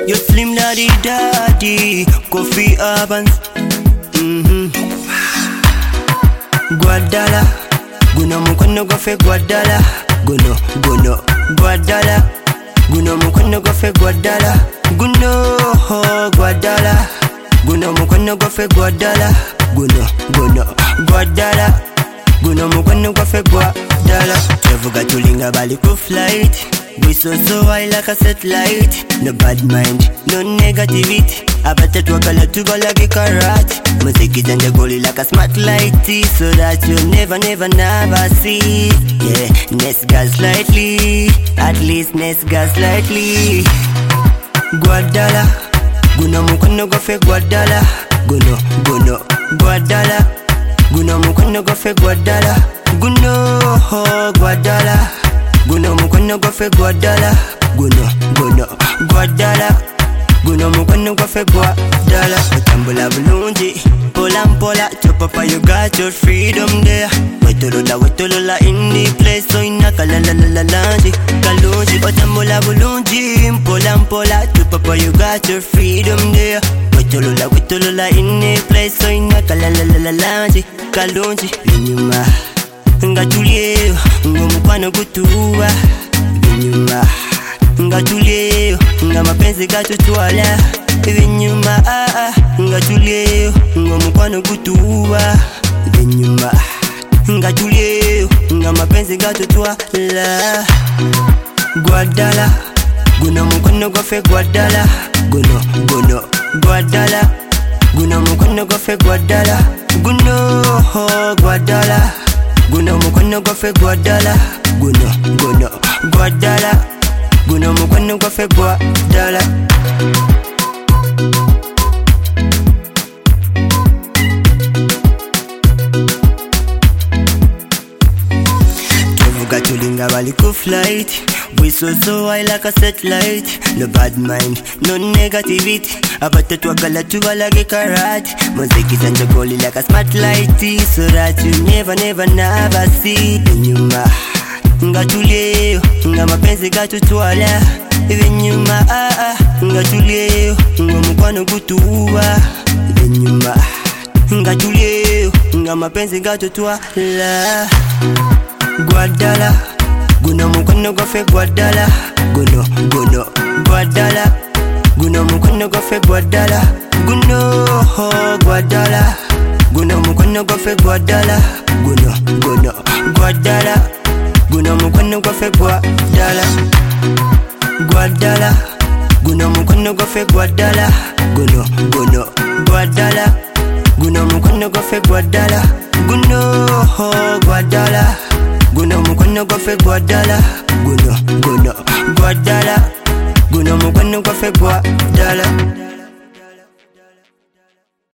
You slim daddy daddy, Kofi Evans. Guadala, guno mukono gofe Guadala, guno Guadala, guno mukono gofe Guadala, guno Guadala, guno mukono gofe Guadala, guno Guadala, guno mukono gofe Guadala. Chevuga tulinga bali ku flight. We so high like a satellite. No bad mind, no negativity. Abata twakala tuba like a carrot. Music is in the goalie like a smart light, so that you never see. Yeah, Ness gas slightly. At least Ness gas slightly. Guadala, guno mukono gofe Guadala, guno Guadala, guno mukono gofe Guadala, guno Guadala, guno mukono gofe Guadala, guno Guadala, guno mukono gofe Guadala. Tambula bulungi, pola, chopapa you got your freedom there. Wetolola in the place, so inaka la kalungi. Tambula bulungi, pola, chopapa you got your freedom there. Wetolola in the place, so inaka la kalungi. Binyuma ngatulie ngomupano kutuwa, binyuma ngatulie ngamapenzi gatutwala, binyuma ngatulie ngomupano kutuwa, binyuma ngatulie ngamapenzi gatutwala. Guadala, guno mukono gofe Guadala, guno Guadala, guno mukono gofe Guadala, guno Guadala, guno mukono gofe Guadala, guno Guadala, guno mukono gofe Guadala. Kevuga tulinga bali ku flight. We so high like a satellite. No bad mind, no negativity. Abata twakala tuba like a carrot. Music is in the goalie like a smart light, so that you never see. Binyuma ngatulie ngamapenzi gatutwala, binyuma ngatulie ngomukwano gutuwa, binyuma ngatulie ngamapenzi gatutwala. Guadala, guno mukono gofe Guadala, guno Guadala, guno mukono gofe Guadala, guno Guadala, guno mukono gofe Guadala, guno Guadala, guno mukono gofe Guadala. Guadala, guno mukono gofe Guadala, guno Guadala, guno mukono gofe Guadala, guno Guadala, guno mukono gofe Guadala, guno Guadala, guno mukono gofe Guadala.